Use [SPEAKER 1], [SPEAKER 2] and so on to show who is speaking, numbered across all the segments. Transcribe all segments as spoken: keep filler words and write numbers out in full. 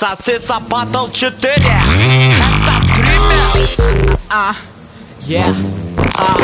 [SPEAKER 1] Сосиса Батл четыре. Это Дримерс. А, yeah. А.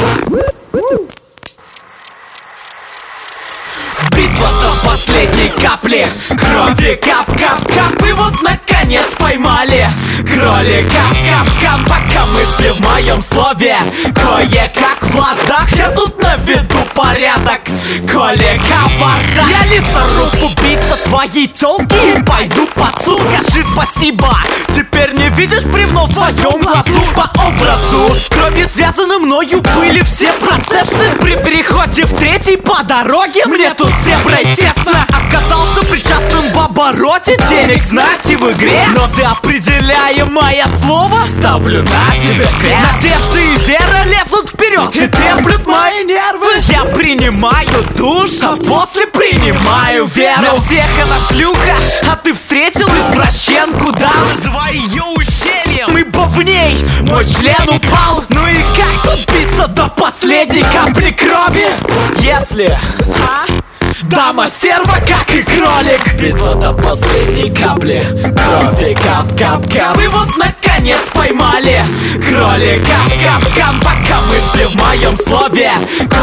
[SPEAKER 1] Битва до последней капли крови, кап-кап-кап. И вот наконец поймали кролика, кап-кап. Пока мысли в моем слове кое-как в ладах. Я тут наведу порядок, коллега бардак. Я лесоруб, убийца твоей тёлки и пойду под суд. Скажи спасибо, теперь не видишь бревно в своем глазу. По образу с кровью связаны мною были все процессы. При переходе в третий по дороге мне тут зеброй тесно. Оказался причастным в обороте денег, знати в игре. Но ты, определяя мое слово, ставлю на тебе крест. Надежды и вера лезут вперед и треплют мои нервы. Я принимаю душ, а после принимаю веру. Для всех она шлюха, а ты встретил извращенку, да? Называй ее ущельем, ибо в ней мой член упал. Ну и как тут биться до последней капли крови? Если, а? Дама стерва, как и кролик. Битва до последней капли крови, кап-кап-кап. И вот наконец поймали кролика, кап-кап. Пока мысли в моем слове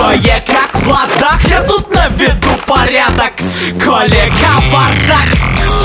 [SPEAKER 1] кое-как в ладах. Я тут наведу порядок, коллега бардак.